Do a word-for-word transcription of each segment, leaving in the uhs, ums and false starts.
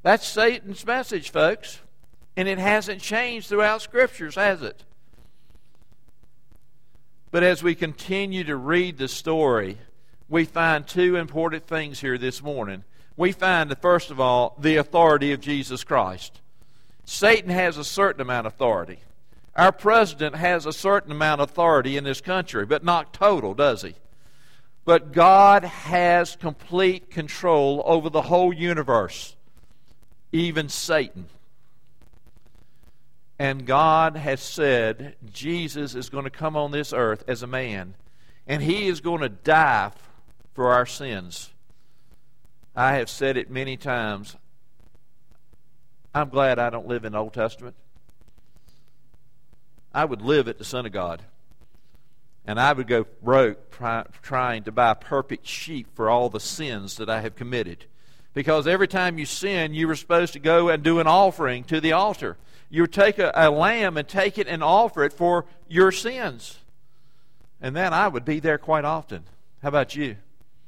That's Satan's message, folks. And it hasn't changed throughout Scriptures, has it? But as we continue to read the story, we find two important things here this morning. We find, first of all, the authority of Jesus Christ. Satan has a certain amount of authority. Our president has a certain amount of authority in this country, but not total, does he? But God has complete control over the whole universe, even Satan. And God has said Jesus is going to come on this earth as a man, and He is going to die for our sins. I have said it many times. I'm glad I don't live in the Old Testament. I would live at the Son of God. And I would go broke try, trying to buy perfect sheep for all the sins that I have committed. Because every time you sin, you were supposed to go and do an offering to the altar. You would take a, a lamb and take it and offer it for your sins. And then I would be there quite often. How about you?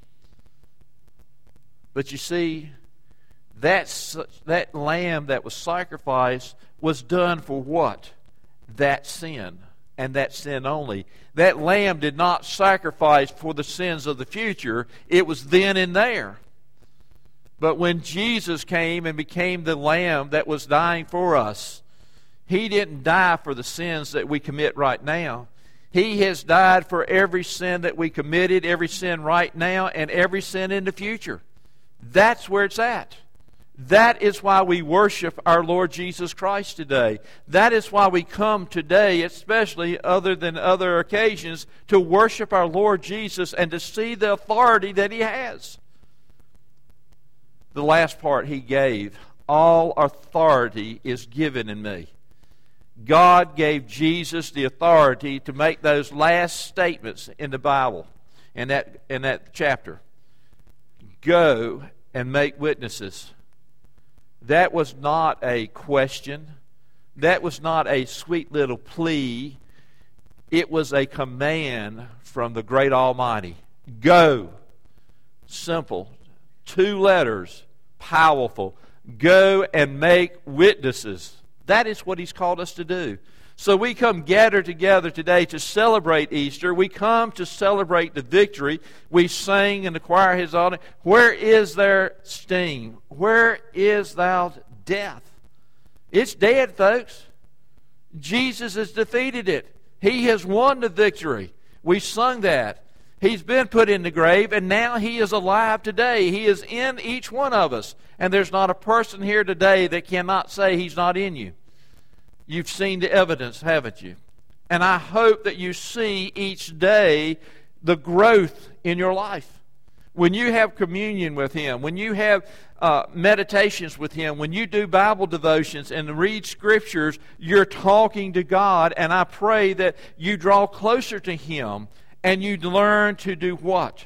But you see, that, that lamb that was sacrificed was done for what? That sin, and that sin only. That lamb did not sacrifice for the sins of the future. It was then and there. But when Jesus came and became the lamb that was dying for us, He didn't die for the sins that we commit right now. He has died for every sin that we committed, every sin right now, and every sin in the future. That's where it's at. That is why we worship our Lord Jesus Christ today. That is why we come today, especially other than other occasions, to worship our Lord Jesus and to see the authority that He has. The last part He gave, all authority is given in me. God gave Jesus the authority to make those last statements in the Bible, in that, in that chapter. Go and make witnesses. That was not a question. That was not a sweet little plea. It was a command from the great Almighty. Go. Simple. Two letters. Powerful. Go and make witnesses. That is what He's called us to do. So we come gathered together today to celebrate Easter. We come to celebrate the victory. We sing in the choir His honor. Where is their sting? Where is thou death? It's dead, folks. Jesus has defeated it. He has won the victory. We sung that. He's been put in the grave, and now He is alive today. He is in each one of us. And there's not a person here today that cannot say He's not in you. You've seen the evidence, haven't you? And I hope that you see each day the growth in your life. When you have communion with Him, when you have uh, meditations with Him, when you do Bible devotions and read Scriptures, you're talking to God. And I pray that you draw closer to Him and you learn to do what?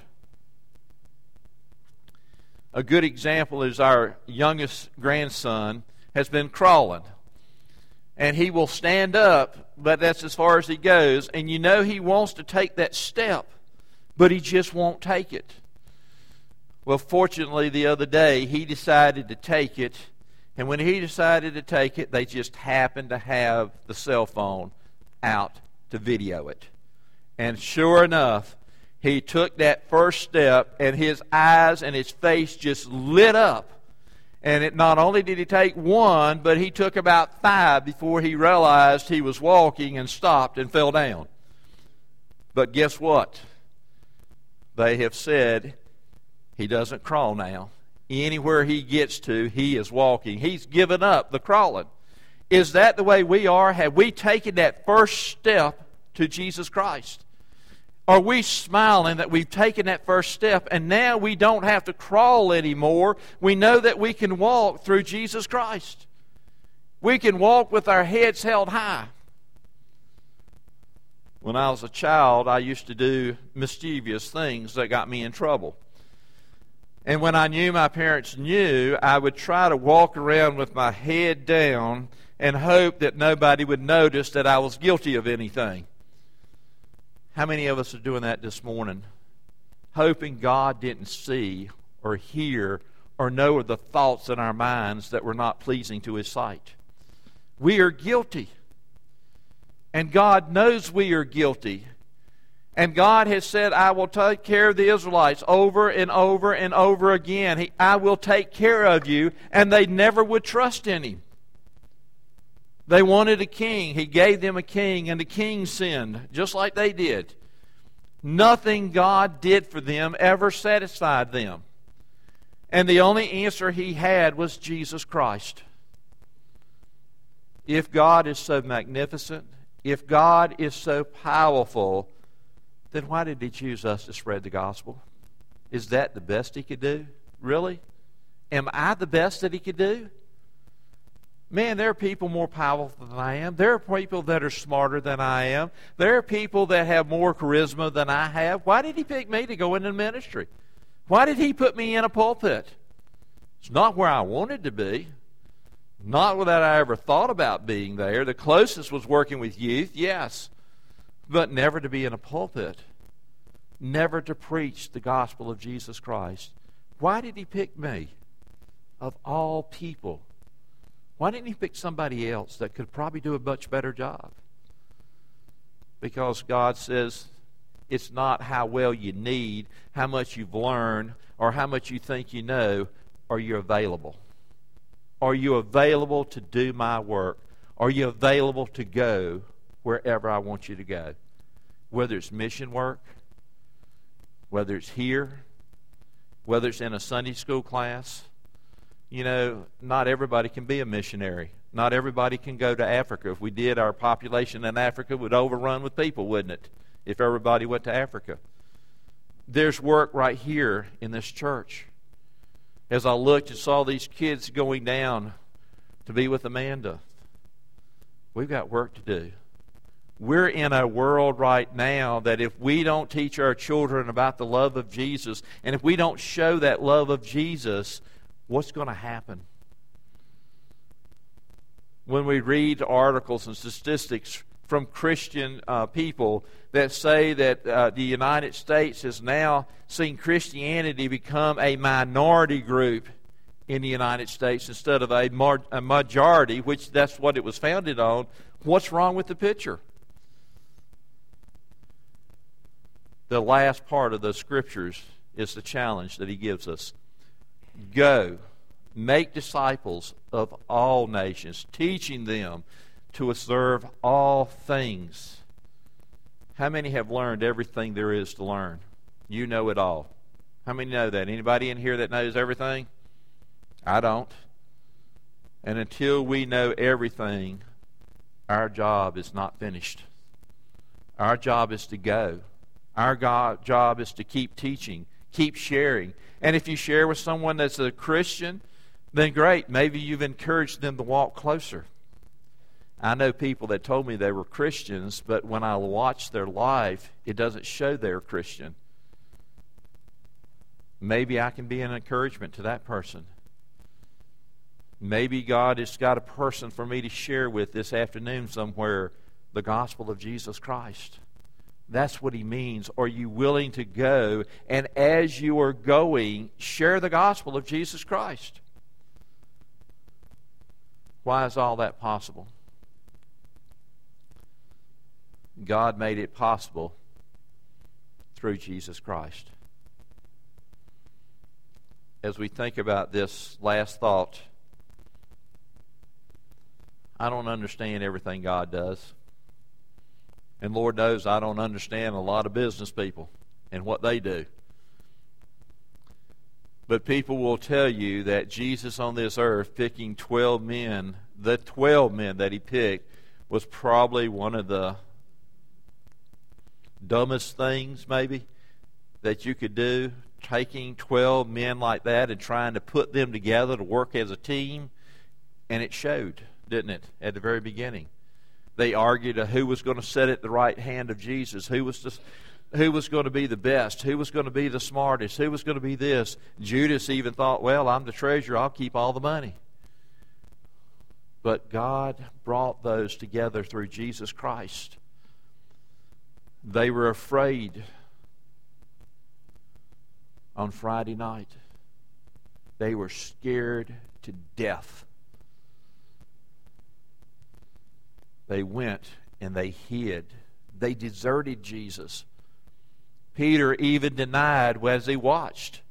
A good example is our youngest grandson has been crawling. And he will stand up, but that's as far as he goes. And you know he wants to take that step, but he just won't take it. Well, fortunately, the other day, he decided to take it. And when he decided to take it, they just happened to have the cell phone out to video it. And sure enough, he took that first step, and his eyes and his face just lit up. And it, not only did he take one, but he took about five before he realized he was walking and stopped and fell down. But guess what? They have said he doesn't crawl now. Anywhere he gets to, he is walking. He's given up the crawling. Is that the way we are? Have we taken that first step to Jesus Christ? Are we smiling that we've taken that first step and now we don't have to crawl anymore? We know that we can walk through Jesus Christ. We can walk with our heads held high. When I was a child, I used to do mischievous things that got me in trouble. And when I knew my parents knew, I would try to walk around with my head down and hope that nobody would notice that I was guilty of anything. How many of us are doing that this morning? Hoping God didn't see or hear or know the thoughts in our minds that were not pleasing to His sight. We are guilty. And God knows we are guilty. And God has said, I will take care of the Israelites over and over and over again. He, I will take care of you. And they never would trust in Him. They wanted a king. He gave them a king, and the king sinned, just like they did. Nothing God did for them ever satisfied them. And the only answer He had was Jesus Christ. If God is so magnificent, if God is so powerful, then why did He choose us to spread the gospel? Is that the best He could do? Really? Am I the best that He could do? Man, there are people more powerful than I am. There are people that are smarter than I am. There are people that have more charisma than I have. Why did He pick me to go into ministry? Why did He put me in a pulpit? It's not where I wanted to be. Not that I ever thought about being there. The closest was working with youth, yes. But never to be in a pulpit. Never to preach the gospel of Jesus Christ. Why did He pick me? Of all people. Why didn't He pick somebody else that could probably do a much better job? Because God says it's not how well you need, how much you've learned, or how much you think you know. Are you available? Are you available to do my work? Are you available to go wherever I want you to go? Whether it's mission work, whether it's here, whether it's in a Sunday school class. You know, not everybody can be a missionary. Not everybody can go to Africa. If we did, our population in Africa would overrun with people, wouldn't it? If everybody went to Africa. There's work right here in this church. As I looked and saw these kids going down to be with Amanda, we've got work to do. We're in a world right now that if we don't teach our children about the love of Jesus, and if we don't show that love of Jesus, what's going to happen? When we read articles and statistics from Christian uh, people that say that uh, the United States has now seen Christianity become a minority group in the United States instead of a, mar- a majority, which that's what it was founded on, what's wrong with the picture? The last part of the Scriptures is the challenge that He gives us. Go, make disciples of all nations, teaching them to observe all things. How many have learned everything there is to learn? You know it all. How many know that? Anybody in here that knows everything? I don't. And until we know everything, our job is not finished. Our job is to go. Our God, job is to keep teaching, keep sharing. And if you share with someone that's a Christian, then great. Maybe you've encouraged them to walk closer. I know people that told me they were Christians, but when I watch their life, it doesn't show they're Christian. Maybe I can be an encouragement to that person. Maybe God has got a person for me to share with this afternoon somewhere, the gospel of Jesus Christ. That's what He means. Are you willing to go? And as you are going, share the gospel of Jesus Christ. Why is all that possible? God made it possible through Jesus Christ. As we think about this last thought, I don't understand everything God does. And Lord knows I don't understand a lot of business people and what they do. But people will tell you that Jesus on this earth picking twelve men, the twelve men that He picked, was probably one of the dumbest things maybe that you could do, taking twelve men like that and trying to put them together to work as a team. And it showed, didn't it, at the very beginning. They argued who was going to sit at the right hand of Jesus, who was to, who was going to be the best, who was going to be the smartest, who was going to be this. Judas even thought, well, I'm the treasurer, I'll keep all the money. But God brought those together through Jesus Christ. They were afraid on Friday night. They were scared to death. They went and they hid. They deserted Jesus. Peter even denied as he watched.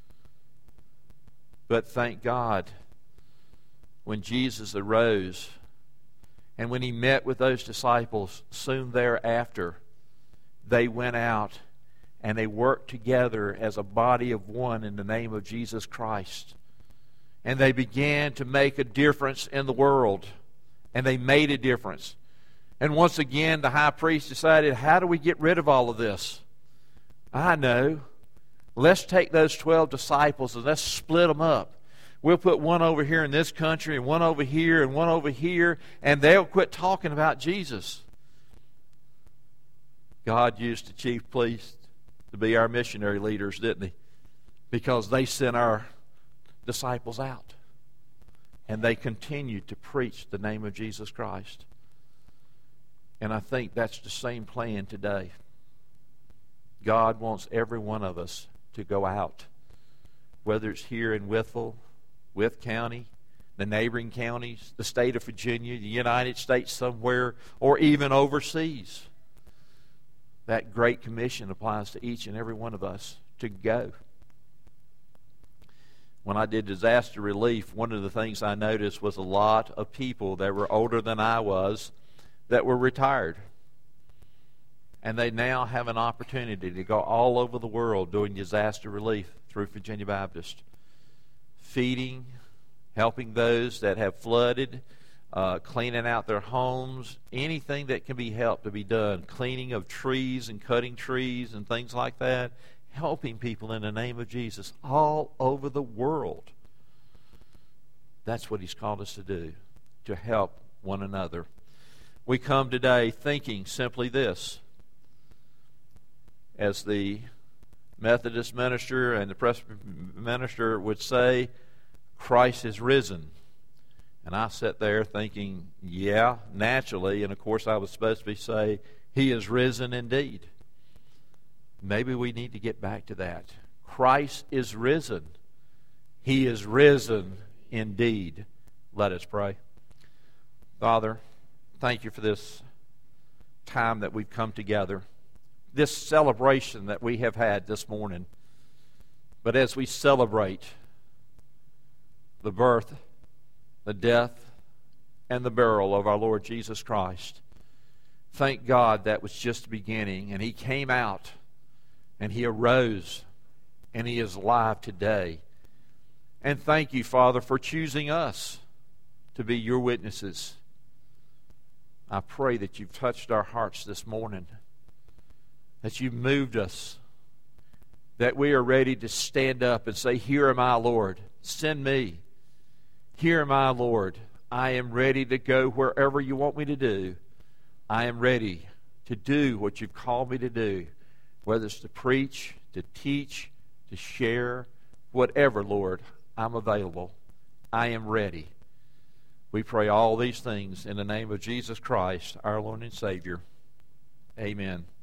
But thank God, when Jesus arose and when he met with those disciples soon thereafter, they went out and they worked together as a body of one in the name of Jesus Christ. And they began to make a difference in the world. And they made a difference. And once again, the high priest decided, how do we get rid of all of this? I know. Let's take those twelve disciples and let's split them up. We'll put one over here in this country and one over here and one over here, and they'll quit talking about Jesus. God used the chief priests to be our missionary leaders, didn't he? Because they sent our disciples out. And they continued to preach the name of Jesus Christ. And I think that's the same plan today. God wants every one of us to go out, whether it's here in Wytheville, Wythe County, the neighboring counties, the state of Virginia, the United States somewhere, or even overseas. That Great Commission applies to each and every one of us to go. When I did disaster relief, one of the things I noticed was a lot of people that were older than I was that were retired. And they now have an opportunity to go all over the world doing disaster relief through Virginia Baptist. Feeding, helping those that have flooded, uh, cleaning out their homes, anything that can be helped to be done. Cleaning of trees and cutting trees and things like that. Helping people in the name of Jesus all over the world. That's what He's called us to do, to help one another. We come today thinking simply this. As the Methodist minister and the Presbyterian minister would say, Christ is risen. And I sat there thinking, yeah, naturally, and of course I was supposed to be say, He is risen indeed. Maybe we need to get back to that. Christ is risen. He is risen indeed. Let us pray. Father, thank you for this time that we've come together, this celebration that we have had this morning. But as we celebrate the birth, the death, and the burial of our Lord Jesus Christ, thank God that was just the beginning, and He came out, and He arose, and He is alive today. And thank you, Father, for choosing us to be your witnesses. I pray that you've touched our hearts this morning, that you've moved us, that we are ready to stand up and say, here am I, Lord, send me. Here am I, Lord, I am ready to go wherever you want me to do. I am ready to do what you've called me to do, whether it's to preach, to teach, to share, whatever, Lord, I'm available. I am ready. We pray all these things in the name of Jesus Christ, our Lord and Savior. Amen.